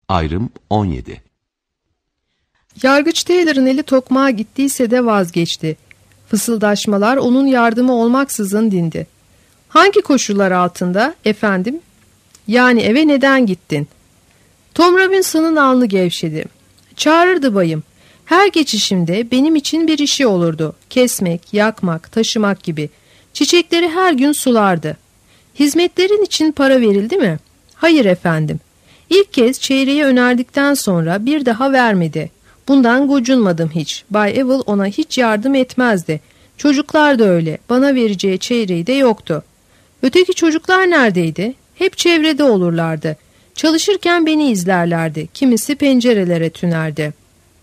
Ayrım 17. Yargıç Taylor'ın eli tokmağa gittiyse de vazgeçti. Fısıldaşmalar onun yardımı olmaksızın dindi. Hangi koşullar altında, efendim? Yani eve neden gittin? Tom Robinson'ın alnı gevşedi. Çağırırdı bayım. Her geçişimde benim için bir işi olurdu. Kesmek, yakmak, taşımak gibi. Çiçekleri her gün sulardı. Hizmetlerin için para verildi mi? Hayır efendim. İlk kez çeyreği önerdikten sonra bir daha vermedi. Bundan gocunmadım hiç. Bay Evil ona hiç yardım etmezdi. Çocuklar da öyle. Bana vereceği çeyreği de yoktu. Öteki çocuklar neredeydi? Hep çevrede olurlardı. Çalışırken beni izlerlerdi. Kimisi pencerelere tünerdi.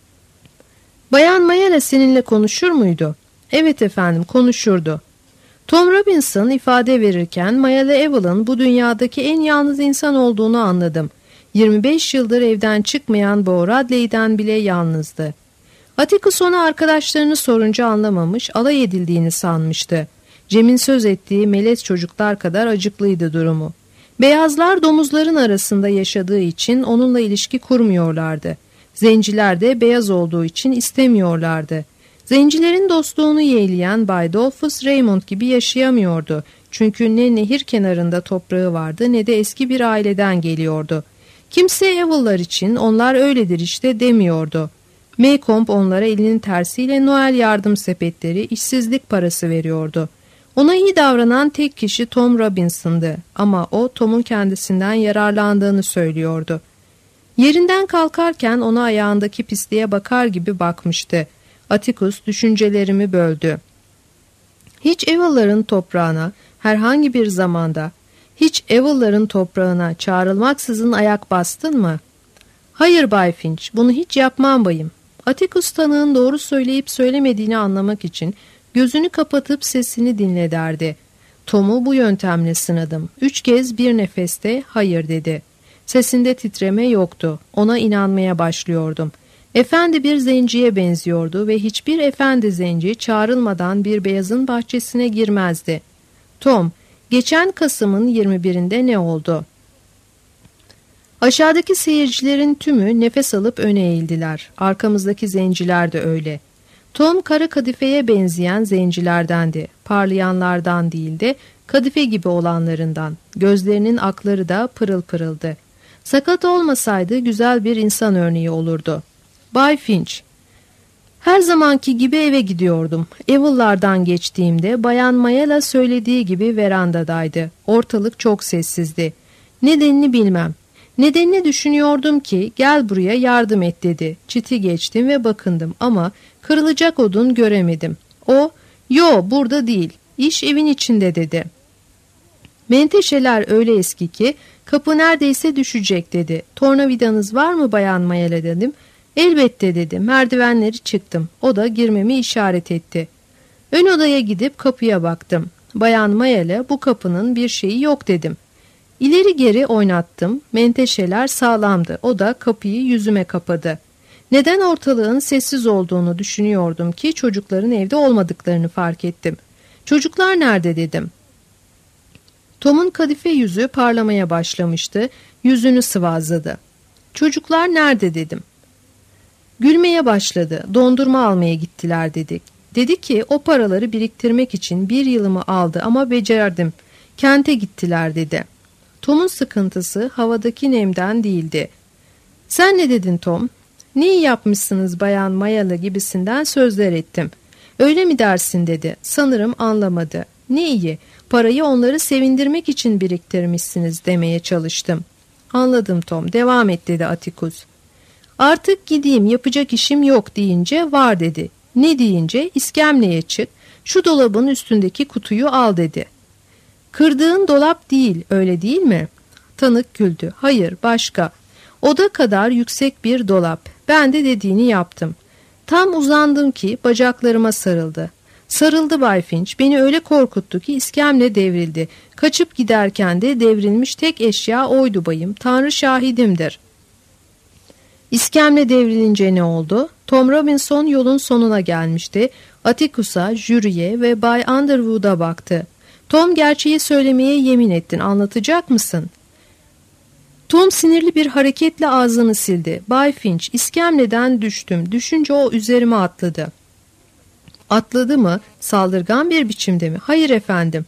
Bayan Mayala seninle konuşur muydu? Evet efendim, konuşurdu. Tom Robinson ifade verirken Mayala Evil'ın bu dünyadaki en yalnız insan olduğunu anladım. 25 yıldır evden çıkmayan Bo Radley'den bile yalnızdı. Atticus ona arkadaşlarını sorunca anlamamış, alay edildiğini sanmıştı. Cem'in söz ettiği melez çocuklar kadar acıklıydı durumu. Beyazlar domuzların arasında yaşadığı için onunla ilişki kurmuyorlardı. Zenciler de beyaz olduğu için istemiyorlardı. Zencilerin dostluğunu yeğleyen Bay Dolphus Raymond gibi yaşayamıyordu. Çünkü ne nehir kenarında toprağı vardı ne de eski bir aileden geliyordu. Kimse Evil'lar için onlar öyledir işte demiyordu. Maycomb onlara elinin tersiyle Noel yardım sepetleri, işsizlik parası veriyordu. Ona iyi davranan tek kişi Tom Robinson'dı ama o Tom'un kendisinden yararlandığını söylüyordu. Yerinden kalkarken ona ayağındaki pisliğe bakar gibi bakmıştı. Atticus düşüncelerimi böldü. Hiç Evil'ların toprağına, herhangi bir zamanda, hiç Evil'ların toprağına çağrılmaksızın ayak bastın mı? Hayır Bay Finch, bunu hiç yapmam bayım. Atticus tanığın doğru söyleyip söylemediğini anlamak için gözünü kapatıp sesini dinle derdi. Tom'u bu yöntemle sınadım. 3 kez bir nefeste hayır dedi. Sesinde titreme yoktu. Ona inanmaya başlıyordum. Efendi bir zenciye benziyordu ve hiçbir efendi zenci çağrılmadan bir beyazın bahçesine girmezdi. Tom, geçen Kasım'ın 21'inde ne oldu? Aşağıdaki seyircilerin tümü nefes alıp öne eğildiler. Arkamızdaki zenciler de öyle. Tom kara kadifeye benzeyen zencilerdendi. Parlayanlardan değil de kadife gibi olanlarından. Gözlerinin akları da pırıl pırıldı. Sakat olmasaydı güzel bir insan örneği olurdu. Bay Finch, her zamanki gibi eve gidiyordum. Evil'lardan geçtiğimde Bayan Mayala söylediği gibi verandadaydı. Ortalık çok sessizdi. Nedenini bilmem. Nedenini düşünüyordum ki gel buraya yardım et dedi. Çiti geçtim ve bakındım ama kırılacak odun göremedim. O, yo burada değil, iş evin içinde dedi. Menteşeler öyle eski ki kapı neredeyse düşecek dedi. Tornavidanız var mı Bayan Mayala dedim. Elbette dedi. Merdivenleri çıktım. O da girmemi işaret etti. Ön odaya gidip kapıya baktım. Bayan Mayala bu kapının bir şeyi yok dedim. İleri geri oynattım. Menteşeler sağlamdı. O da kapıyı yüzüme kapadı. Neden ortalığın sessiz olduğunu düşünüyordum ki çocukların evde olmadıklarını fark ettim. Çocuklar nerede dedim. Tom'un kadife yüzü parlamaya başlamıştı. Yüzünü sıvazladı. Çocuklar nerede dedim. Gülmeye başladı. Dondurma almaya gittiler dedik. Dedi ki o paraları biriktirmek için 1 yılımı aldı ama becerdim. Kente gittiler dedi. Tom'un sıkıntısı havadaki nemden değildi. Sen ne dedin Tom? Ne iyi yapmışsınız Bayan Mayala gibisinden sözler ettim. Öyle mi dersin dedi. Sanırım anlamadı. Ne iyi, parayı onları sevindirmek için biriktirmişsiniz demeye çalıştım. Anladım Tom, devam et dedi Atticus. Artık gideyim, yapacak işim yok deyince var dedi. Ne deyince iskemleye çık, şu dolabın üstündeki kutuyu al dedi. Kırdığın dolap değil, öyle değil mi? Tanık güldü. Hayır, başka. Oda kadar yüksek bir dolap. Ben de dediğini yaptım. Tam uzandım ki bacaklarıma sarıldı. Sarıldı Bay Finch. Beni öyle korkuttu ki iskemle devrildi. Kaçıp giderken de devrilmiş tek eşya oydu bayım. Tanrı şahidimdir. İskemle devrilince ne oldu? Tom Robinson yolun sonuna gelmişti. Atticus'a, jüriye ve Bay Underwood'a baktı. Tom, gerçeği söylemeye yemin ettin, anlatacak mısın? Tom sinirli bir hareketle ağzını sildi. Bay Finch, iskemleden düştüm. Düşünce o üzerime atladı. Atladı mı? Saldırgan bir biçimde mi? Hayır efendim.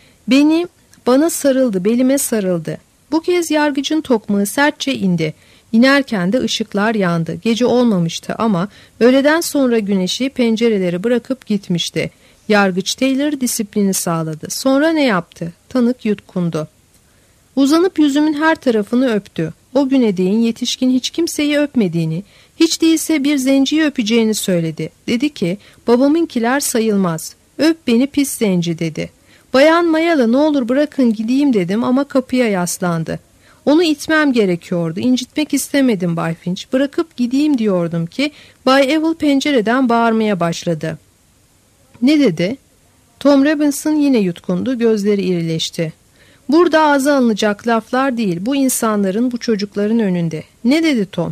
Bana sarıldı, belime sarıldı. Bu kez yargıcın tokmağı sertçe indi. İnerken de ışıklar yandı. Gece olmamıştı ama öğleden sonra güneşi pencereleri bırakıp gitmişti. Yargıç Taylor disiplini sağladı. Sonra ne yaptı? Tanık yutkundu. Uzanıp yüzümün her tarafını öptü. O güne değin yetişkin hiç kimseyi öpmediğini, hiç değilse bir zenciyi öpeceğini söyledi. Dedi ki, babamınkiler sayılmaz. Öp beni pis zenci dedi. Bayan Mayalı ne olur bırakın gideyim dedim ama kapıya yaslandı. Onu itmem gerekiyordu. İncitmek istemedim Bay Finch. Bırakıp gideyim diyordum ki Bay Evil pencereden bağırmaya başladı. Ne dedi? Tom Robinson yine yutkundu, gözleri irileşti. Burada ağza alınacak laflar değil, bu insanların, bu çocukların önünde. Ne dedi Tom?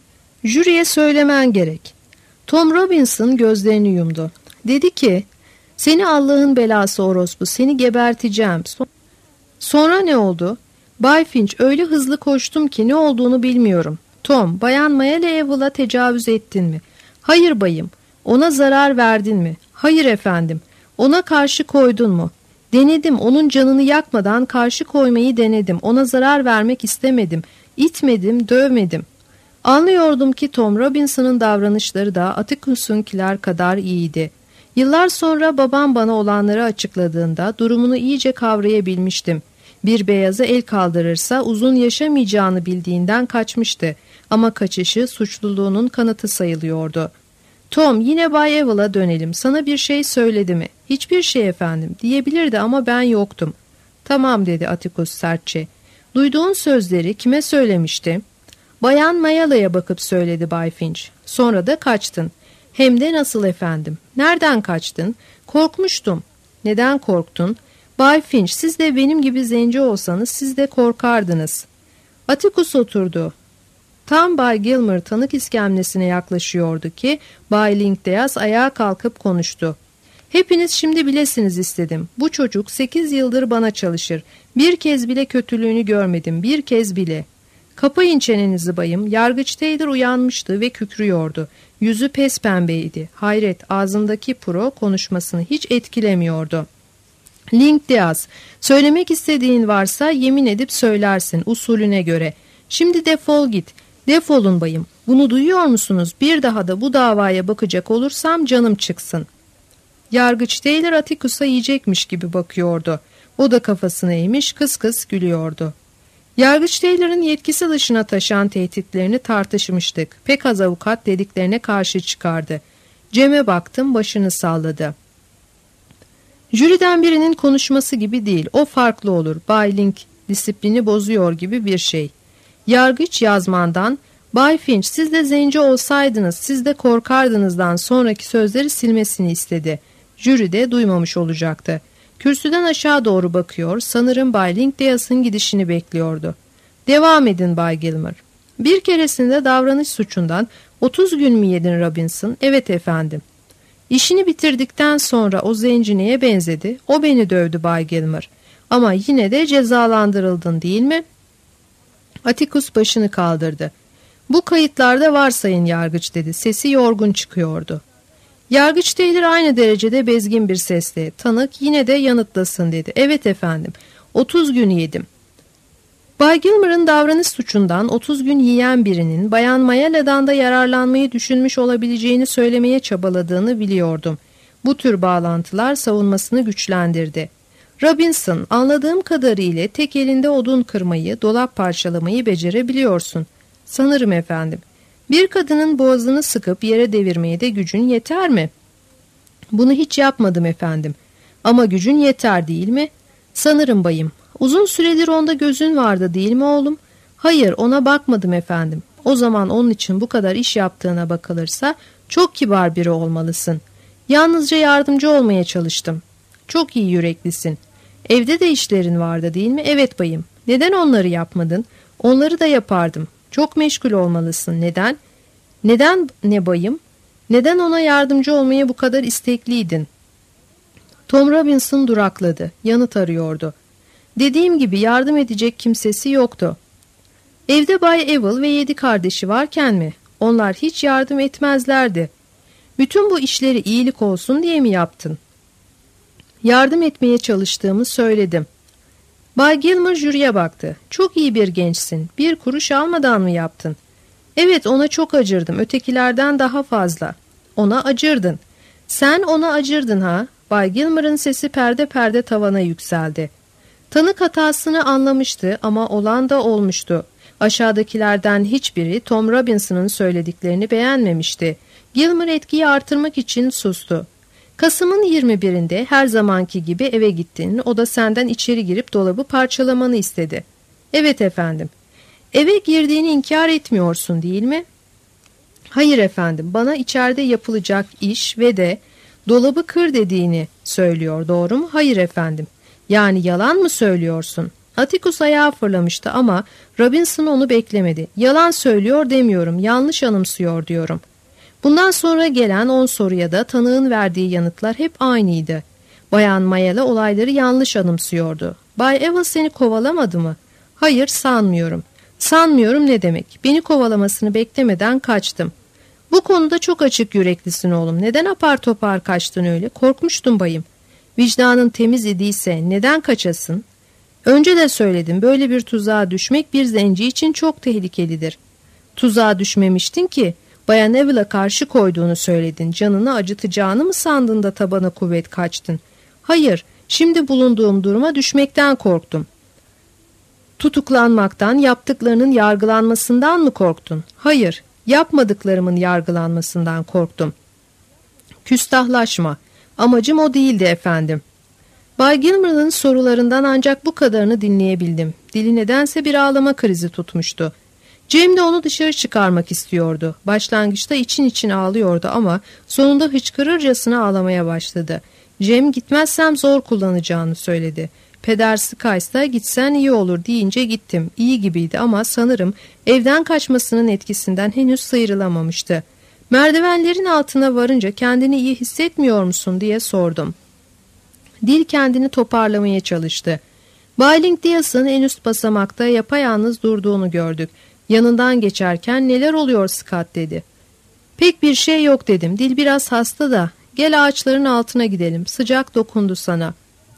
Jüriye söylemen gerek. Tom Robinson gözlerini yumdu. Dedi ki, seni Allah'ın belası orospu, seni geberteceğim. Sonra ne oldu? Bay Finch, öyle hızlı koştum ki ne olduğunu bilmiyorum. Tom, Bayan Mayelle Evil'a tecavüz ettin mi? Hayır bayım. Ona zarar verdin mi? Hayır efendim. Ona karşı koydun mu? Denedim, onun canını yakmadan karşı koymayı denedim. Ona zarar vermek istemedim. İtmedim, dövmedim. Anlıyordum ki Tom Robinson'ın davranışları da Atticus'unkiler kadar iyiydi. Yıllar sonra babam bana olanları açıkladığında durumunu iyice kavrayabilmiştim. Bir beyaza el kaldırırsa uzun yaşamayacağını bildiğinden kaçmıştı. Ama kaçışı suçluluğunun kanıtı sayılıyordu. Tom, yine Bay Evil'a dönelim. Sana bir şey söyledi mi? Hiçbir şey efendim diyebilirdi ama ben yoktum. Tamam dedi Atticus sertçe. Duyduğun sözleri kime söylemişti? Bayan Mayala'ya bakıp söyledi Bay Finch. Sonra da kaçtın. Hem de nasıl efendim? Nereden kaçtın? Korkmuştum. Neden korktun? Bay Finch, siz de benim gibi zenci olsanız siz de korkardınız. Atticus oturdu. Tam Bay Gilmer tanık iskemlesine yaklaşıyordu ki Bay Linkdeas ayağa kalkıp konuştu. Hepiniz şimdi bilesiniz istedim. Bu çocuk 8 yıldır bana çalışır. Bir kez bile kötülüğünü görmedim. Bir kez bile. Kapayın çenenizi bayım. Yargıç Taylor uyanmıştı ve kükrüyordu. Yüzü pespembeydi. Hayret, ağzındaki puro konuşmasını hiç etkilemiyordu. Linkdeas, söylemek istediğin varsa yemin edip söylersin usulüne göre. Şimdi defol git. Defolun bayım. Bunu duyuyor musunuz? Bir daha da bu davaya bakacak olursam canım çıksın. Yargıç Taylor Atticus'a yiyecekmiş gibi bakıyordu. O da kafasını eğmiş kıs kıs gülüyordu. Yargıç Taylor'ın yetkisi dışına taşan tehditlerini tartışmıştık. Pek az avukat dediklerine karşı çıkardı. Cem'e baktım, başını salladı. Jüriden birinin konuşması gibi değil, o farklı olur. Bay Link disiplini bozuyor gibi bir şey. Yargıç yazmandan, Bay Finch siz de zenci olsaydınız siz de korkardınızdan sonraki sözleri silmesini istedi. Jüri de duymamış olacaktı. Kürsüden aşağı doğru bakıyor, sanırım Bay Linkdeas'ın gidişini bekliyordu. Devam edin Bay Gilmer. Bir keresinde davranış suçundan 30 gün mü yedin Robinson? Evet efendim. İşini bitirdikten sonra o zenci neye benzedi? O beni dövdü Bay Gilmer. Ama yine de cezalandırıldın değil mi? Atticus başını kaldırdı. Bu kayıtlarda var sayın yargıç dedi. Sesi yorgun çıkıyordu. Yargıç Taylor aynı derecede bezgin bir sesle. Tanık yine de yanıtlasın dedi. Evet efendim. 30 gün yedim. Bay Gilmer'ın davranış suçundan 30 gün yiyen birinin Bayan Mayala'dan da yararlanmayı düşünmüş olabileceğini söylemeye çabaladığını biliyordum. Bu tür bağlantılar savunmasını güçlendirdi. Robinson, anladığım kadarıyla tek elinde odun kırmayı, dolap parçalamayı becerebiliyorsun. Sanırım efendim. Bir kadının boğazını sıkıp yere devirmeye de gücün yeter mi? Bunu hiç yapmadım efendim. Ama gücün yeter değil mi? Sanırım bayım. Uzun süredir onda gözün vardı değil mi oğlum? Hayır, ona bakmadım efendim. O zaman onun için bu kadar iş yaptığına bakılırsa çok kibar biri olmalısın. Yalnızca yardımcı olmaya çalıştım. Çok iyi yüreklisin. Evde de işlerin vardı değil mi? Evet bayım. Neden onları yapmadın? Onları da yapardım. Çok meşgul olmalısın. Neden? Neden ne bayım? Neden ona yardımcı olmaya bu kadar istekliydin? Tom Robinson durakladı. Yanıt arıyordu. Dediğim gibi yardım edecek kimsesi yoktu. Evde Bay Evil ve 7 kardeşi varken mi? Onlar hiç yardım etmezlerdi. Bütün bu işleri iyilik olsun diye mi yaptın? Yardım etmeye çalıştığımı söyledim. Bay Gilmer jüriye baktı. Çok iyi bir gençsin. Bir kuruş almadan mı yaptın? Evet, ona çok acırdım. Ötekilerden daha fazla. Ona acırdın. Sen ona acırdın ha? Bay Gilmer'ın sesi perde perde tavana yükseldi. Tanık hatasını anlamıştı ama olan da olmuştu. Aşağıdakilerden hiçbiri Tom Robinson'ın söylediklerini beğenmemişti. Gilmer etkiyi artırmak için sustu. Kasım'ın 21'inde her zamanki gibi eve gittin. O da senden içeri girip dolabı parçalamanı istedi. Evet efendim. Eve girdiğini inkar etmiyorsun değil mi? Hayır efendim. Bana içeride yapılacak iş ve de dolabı kır dediğini söylüyor. Doğru mu? Hayır efendim. Yani yalan mı söylüyorsun? Atticus ayağa fırlamıştı ama Robinson onu beklemedi. Yalan söylüyor demiyorum. Yanlış anımsıyor diyorum. Bundan sonra gelen 10 soruya da tanığın verdiği yanıtlar hep aynıydı. Bayan Mayala olayları yanlış anımsıyordu. Bay Evil seni kovalamadı mı? Hayır, sanmıyorum. Sanmıyorum ne demek? Beni kovalamasını beklemeden kaçtım. Bu konuda çok açık yüreklisin oğlum. Neden apar topar kaçtın öyle? Korkmuştum bayım. Vicdanın temiz idiyse neden kaçasın? Önce de söyledim, böyle bir tuzağa düşmek bir zenci için çok tehlikelidir. Tuzağa düşmemiştin ki. Bayan Evil'a karşı koyduğunu söyledin. Canını acıtacağını mı sandın da tabana kuvvet kaçtın? Hayır, şimdi bulunduğum duruma düşmekten korktum. Tutuklanmaktan, yaptıklarının yargılanmasından mı korktun? Hayır, yapmadıklarımın yargılanmasından korktum. Küstahlaşma. Amacım o değildi efendim. Bay Gilmer'ın sorularından ancak bu kadarını dinleyebildim. Dili nedense bir ağlama krizi tutmuştu. Cem de onu dışarı çıkarmak istiyordu. Başlangıçta için için ağlıyordu ama sonunda hıçkırırcasına ağlamaya başladı. Cem gitmezsem zor kullanacağını söyledi. Peder Skies da gitsen iyi olur deyince gittim. İyi gibiydi ama sanırım evden kaçmasının etkisinden henüz sıyrılamamıştı. Merdivenlerin altına varınca kendini iyi hissetmiyor musun diye sordum. Dil kendini toparlamaya çalıştı. Bayling Diaz'ın en üst basamakta yapayalnız durduğunu gördük. Yanından geçerken neler oluyor Scott dedi. Pek bir şey yok dedim. Dil biraz hasta da. Gel ağaçların altına gidelim. Sıcak dokundu sana.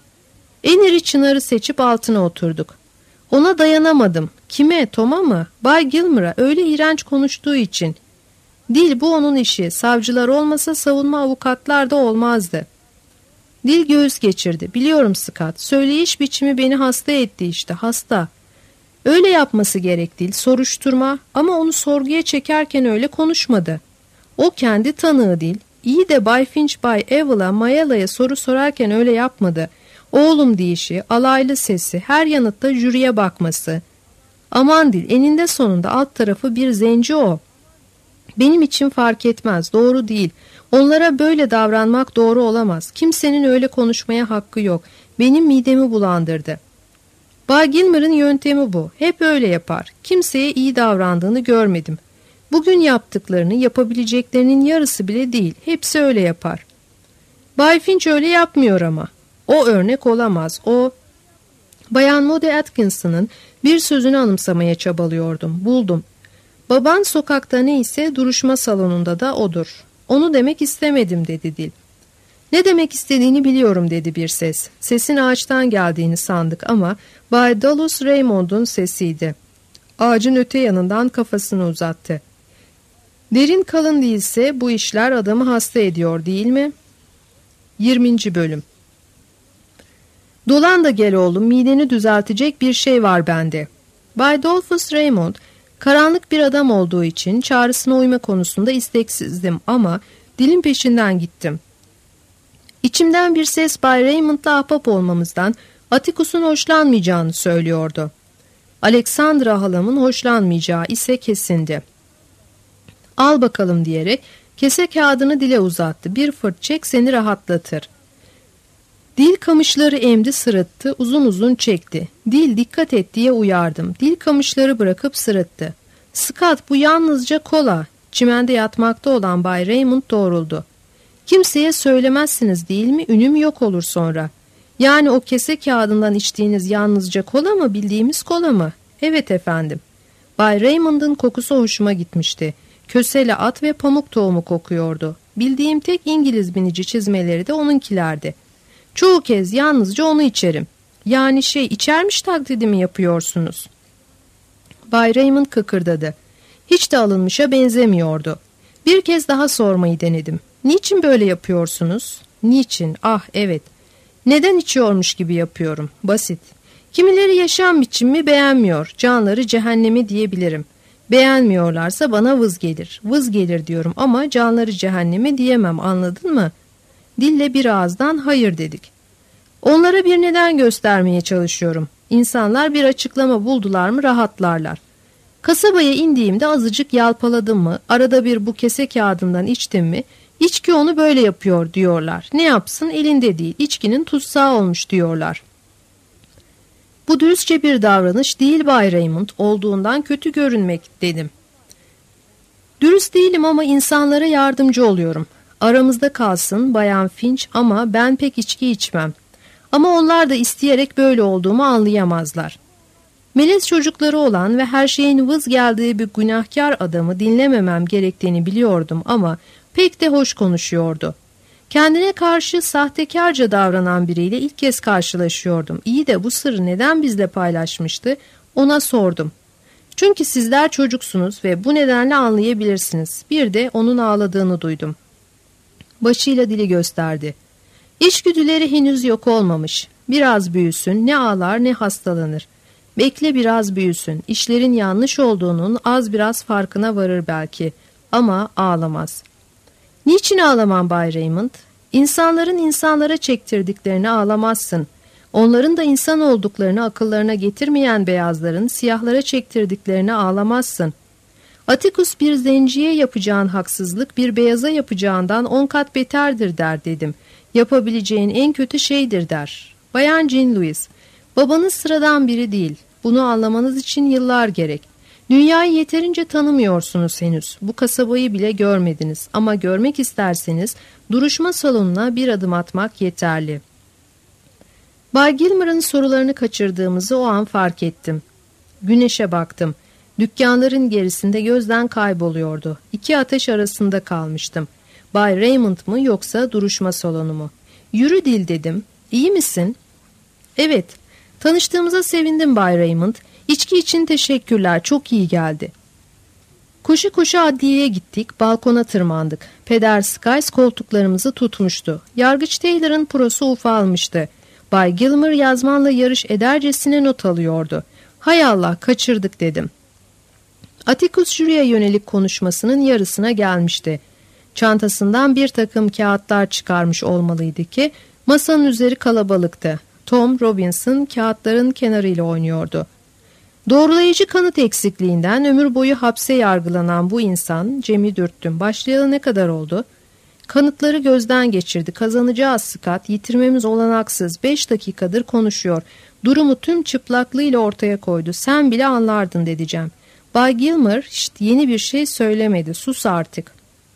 En iri çınarı seçip altına oturduk. Ona dayanamadım. Kime? Tom'a mı? Bay Gilmer'a öyle iğrenç konuştuğu için. Dil bu onun işi. Savcılar olmasa savunma avukatlar da olmazdı. Dil göğüs geçirdi. Biliyorum Scott. Söyleyiş biçimi beni hasta etti işte. Hasta. Öyle yapması gerek değil, soruşturma, ama onu sorguya çekerken öyle konuşmadı. O kendi tanığı değil, iyi de Bay Finch Bay Evil'a, Mayala'ya soru sorarken öyle yapmadı. Oğlum deyişi, alaylı sesi, her yanıtta jüriye bakması. Aman Dil, eninde sonunda alt tarafı bir zenci o. Benim için fark etmez, doğru değil. Onlara böyle davranmak doğru olamaz. Kimsenin öyle konuşmaya hakkı yok. Benim midemi bulandırdı. Bay Gilmer'ın yöntemi bu. Hep öyle yapar. Kimseye iyi davrandığını görmedim. Bugün yaptıklarını yapabileceklerinin yarısı bile değil. Hepsi öyle yapar. Bay Finch öyle yapmıyor ama. O örnek olamaz. O... Bayan Maudie Atkinson'ın bir sözünü anımsamaya çabalıyordum. Buldum. Baban sokakta neyse duruşma salonunda da odur. Onu demek istemedim dedi Dil. Ne demek istediğini biliyorum dedi bir ses. Sesin ağaçtan geldiğini sandık ama Bay Dallas Raymond'un sesiydi. Ağacın öte yanından kafasını uzattı. Derin kalın değilse bu işler adamı hasta ediyor değil mi? 20. bölüm. Dolan da gel oğlum, mideni düzeltecek bir şey var bende. Bay Dolphus Raymond karanlık bir adam olduğu için çağrısına uyma konusunda isteksizdim ama Dilin peşinden gittim. İçimden bir ses Bay Raymond'la ahbap olmamızdan, Atticus'un hoşlanmayacağını söylüyordu. Alexandra halamın hoşlanmayacağı ise kesindi. Al bakalım diyerek kese kağıdını Dil'e uzattı. Bir fırt çek seni rahatlatır. Dil kamışları emdi, sırıttı, uzun uzun çekti. Dil dikkat et diye uyardım. Dil kamışları bırakıp sırıttı. Scott, bu yalnızca kola. Çimende yatmakta olan Bay Raymond doğruldu. Kimseye söylemezsiniz değil mi? Ünüm yok olur sonra. Yani o kese kağıdından içtiğiniz yalnızca kola mı, bildiğimiz kola mı? Evet efendim. Bay Raymond'ın kokusu hoşuma gitmişti. Kösele at ve pamuk tohumu kokuyordu. Bildiğim tek İngiliz binici çizmeleri de onunkilerdi. Çoğu kez yalnızca onu içerim. Yani içermiş taklidi mi yapıyorsunuz? Bay Raymond kıkırdadı. Hiç de alınmışa benzemiyordu. Bir kez daha sormayı denedim. Niçin böyle yapıyorsunuz? Niçin? Ah evet. Neden içiyormuş gibi yapıyorum? Basit. Kimileri yaşam biçimimi beğenmiyor. Canları cehennemi diyebilirim. Beğenmiyorlarsa bana vız gelir. Vız gelir diyorum ama canları cehennemi diyemem, anladın mı? Dille bir ağızdan hayır dedik. Onlara bir neden göstermeye çalışıyorum. İnsanlar bir açıklama buldular mı rahatlarlar. Kasabaya indiğimde azıcık yalpaladım mı, arada bir bu kese kağıdından içtim mi, içki onu böyle yapıyor diyorlar. Ne yapsın, elinde değil, içkinin tutsağı olmuş diyorlar. Bu dürüstçe bir davranış değil Bay Raymond, olduğundan kötü görünmek dedim. Dürüst değilim ama insanlara yardımcı oluyorum. Aramızda kalsın Bayan Finch ama ben pek içki içmem. Ama onlar da isteyerek böyle olduğumu anlayamazlar. Melez çocukları olan ve her şeyin vız geldiği bir günahkar adamı dinlememem gerektiğini biliyordum ama pek de hoş konuşuyordu. Kendine karşı sahtekarca davranan biriyle ilk kez karşılaşıyordum. İyi de bu sırrı neden bizle paylaşmıştı? Ona sordum. Çünkü sizler çocuksunuz ve bu nedenle anlayabilirsiniz. Bir de onun ağladığını duydum. Başıyla dili gösterdi. İçgüdüleri henüz yok olmamış. Biraz büyüsün, ne ağlar ne hastalanır. Bekle biraz büyüsün. İşlerin yanlış olduğunun az biraz farkına varır belki. Ama ağlamaz. Niçin ağlamam Bay Raymond? İnsanların insanlara çektirdiklerini ağlamazsın. Onların da insan olduklarını akıllarına getirmeyen beyazların siyahlara çektirdiklerini ağlamazsın. Atticus bir zenciye yapacağın haksızlık bir beyaza yapacağından 10 kat beterdir der dedim. Yapabileceğin en kötü şeydir der. Bayan Jean Louis, babanız sıradan biri değil. Bunu anlamanız için yıllar gerek. Dünyayı yeterince tanımıyorsunuz henüz. Bu kasabayı bile görmediniz. Ama görmek isterseniz duruşma salonuna bir adım atmak yeterli. Bay Gilmer'ın sorularını kaçırdığımızı o an fark ettim. Güneşe baktım. Dükkanların gerisinde gözden kayboluyordu. İki ateş arasında kalmıştım. Bay Raymond mu yoksa duruşma salonu mu? Yürü dil dedim. İyi misin? Evet. Tanıştığımıza sevindim Bay Raymond. İçki için teşekkürler. Çok iyi geldi. Koşu koşu adliyeye gittik. Balkona tırmandık. Peder Skies koltuklarımızı tutmuştu. Yargıç Taylor'ın prosu ufalmıştı. Bay Gilmer yazmanla yarış edercesine not alıyordu. Hay Allah, kaçırdık dedim. Atticus jüriye yönelik konuşmasının yarısına gelmişti. Çantasından bir takım kağıtlar çıkarmış olmalıydı ki masanın üzeri kalabalıktı. Tom Robinson kağıtların kenarıyla oynuyordu. Doğrulayıcı kanıt eksikliğinden ömür boyu hapse yargılanan bu insan, Cem'i dürttüm. Başlayalı ne kadar oldu? Kanıtları gözden geçirdi. Kazanacağız Scott, yitirmemiz olanaksız. 5 dakikadır konuşuyor. Durumu tüm çıplaklığıyla ortaya koydu. Sen bile anlardın dedeceğim. Bay Gilmer yeni bir şey söylemedi. Sus artık.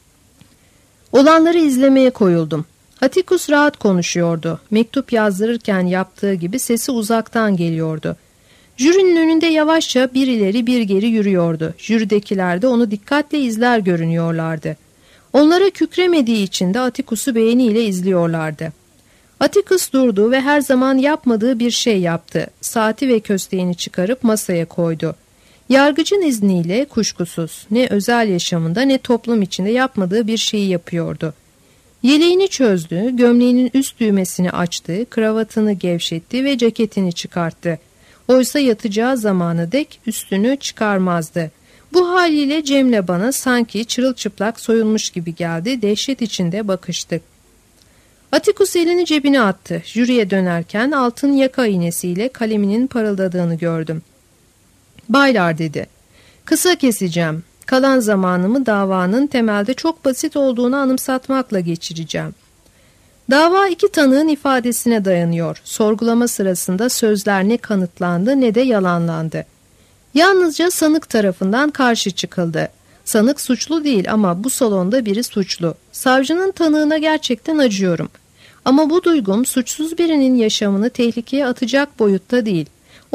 Olanları izlemeye koyuldum. Atticus rahat konuşuyordu. Mektup yazdırırken yaptığı gibi sesi uzaktan geliyordu. Jürinin önünde yavaşça bir ileri bir geri yürüyordu. Jüridekiler de onu dikkatle izler görünüyorlardı. Onlara kükremediği için de Atticus'u beğeniyle izliyorlardı. Atticus durdu ve her zaman yapmadığı bir şey yaptı. Saati ve kösteğini çıkarıp masaya koydu. Yargıcın izniyle kuşkusuz ne özel yaşamında ne toplum içinde yapmadığı bir şeyi yapıyordu. Yeleğini çözdü, gömleğinin üst düğmesini açtı, kravatını gevşetti ve ceketini çıkarttı. Oysa yatacağı zamana dek üstünü çıkarmazdı. Bu haliyle Cem'le bana sanki çırılçıplak soyulmuş gibi geldi, dehşet içinde bakıştık. Atticus elini cebine attı. Jüriye dönerken altın yaka iğnesiyle kaleminin parıldadığını gördüm. Baylar dedi. Kısa keseceğim. Kalan zamanımı davanın temelde çok basit olduğunu anımsatmakla geçireceğim. Dava iki tanığın ifadesine dayanıyor. Sorgulama sırasında sözler ne kanıtlandı ne de yalanlandı. Yalnızca sanık tarafından karşı çıkıldı. Sanık suçlu değil ama bu salonda biri suçlu. Savcının tanığına gerçekten acıyorum. Ama bu duygum suçsuz birinin yaşamını tehlikeye atacak boyutta değil.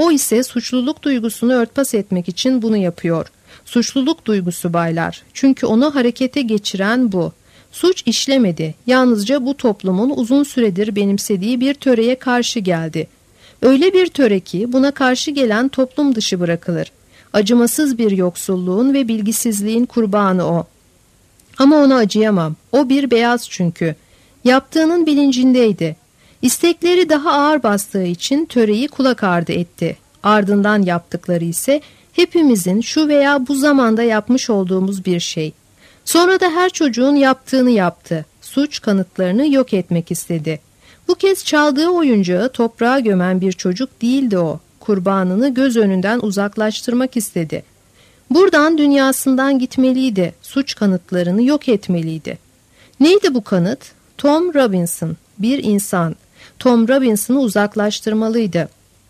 O ise suçluluk duygusunu örtbas etmek için bunu yapıyor. Suçluluk duygusu baylar. Çünkü onu harekete geçiren bu. Suç işlemedi. Yalnızca bu toplumun uzun süredir benimsediği bir töreye karşı geldi. Öyle bir töre ki buna karşı gelen toplum dışı bırakılır. Acımasız bir yoksulluğun ve bilgisizliğin kurbanı o. Ama ona acıyamam. O bir beyaz çünkü. Yaptığının bilincindeydi. İstekleri daha ağır bastığı için töreyi kulak ardı etti. Ardından yaptıkları ise hepimizin şu veya bu zamanda yapmış olduğumuz bir şey. Sonra da her çocuğun yaptığını yaptı. Suç kanıtlarını yok etmek istedi. Bu kez çaldığı oyuncağı toprağa gömen bir çocuk değildi o. Kurbanını göz önünden uzaklaştırmak istedi. Buradan dünyasından gitmeliydi. Suç kanıtlarını yok etmeliydi. Neydi bu kanıt? Tom Robinson, bir insan. Tom Robinson'ı uzaklaştırmalıydı.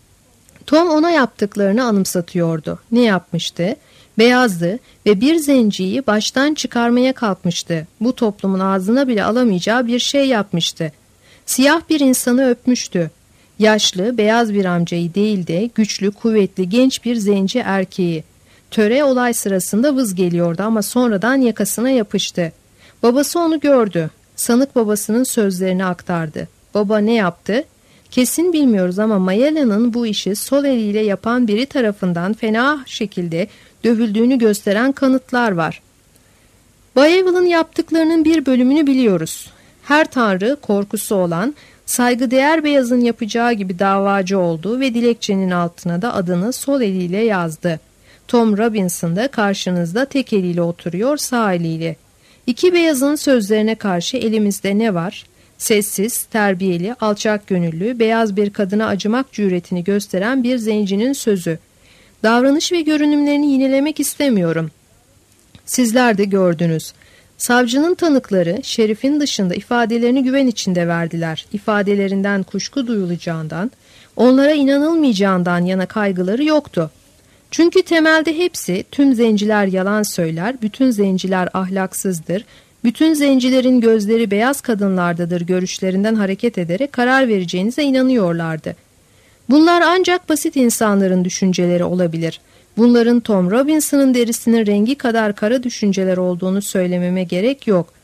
Tom ona yaptıklarını anımsatıyordu. Ne yapmıştı? Beyazdı ve bir zenciyi baştan çıkarmaya kalkmıştı. Bu toplumun ağzına bile alamayacağı bir şey yapmıştı. Siyah bir insanı öpmüştü. Yaşlı, beyaz bir amcayı değil de güçlü, kuvvetli, genç bir zenci erkeği. Töre olay sırasında vız geliyordu ama sonradan yakasına yapıştı. Babası onu gördü. Sanık babasının sözlerini aktardı. Baba ne yaptı? Kesin bilmiyoruz ama Mayella'nın bu işi sol eliyle yapan biri tarafından fena şekilde dövüldüğünü gösteren kanıtlar var. Bay Evelyn yaptıklarının bir bölümünü biliyoruz. Her tanrı korkusu olan, saygıdeğer beyazın yapacağı gibi davacı oldu ve dilekçenin altına da adını sol eliyle yazdı. Tom Robinson da karşınızda tek eliyle oturuyor, sağ eliyle. İki beyazın sözlerine karşı elimizde ne var? Sessiz, terbiyeli, alçak gönüllü, beyaz bir kadına acımak cüretini gösteren bir zencinin sözü. Davranış ve görünümlerini yinelemek istemiyorum. Sizler de gördünüz. Savcının tanıkları şerifin dışında ifadelerini güven içinde verdiler. İfadelerinden kuşku duyulacağından, onlara inanılmayacağından yana kaygıları yoktu. Çünkü temelde hepsi tüm zenciler yalan söyler, bütün zenciler ahlaksızdır, bütün zencilerin gözleri beyaz kadınlardadır görüşlerinden hareket ederek karar vereceğinize inanıyorlardı. Bunlar ancak basit insanların düşünceleri olabilir. Bunların Tom Robinson'ın derisinin rengi kadar kara düşünceler olduğunu söylememe gerek yok.